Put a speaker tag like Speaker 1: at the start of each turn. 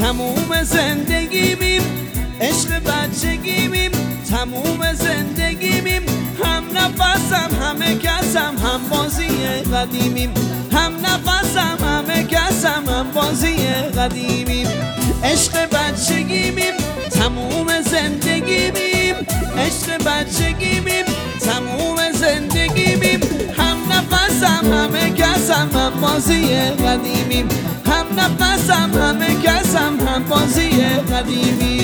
Speaker 1: تموم زندگیمیم، عشق بچگیمیم، تموم زندگیمیم، هم نفسم همه کسم، هم بازی قدیمیم، هم نفسم همه کسم، هم بازی قدیمیم. عشق بچگیمیم، تموم زندگیمیم، عشق بچگیمیم، تموم زندگیمیم، هم نفسم همه کسم، هم بازی قدیمیم، هم نفسم همه کسم، هم بازی قدیمیم.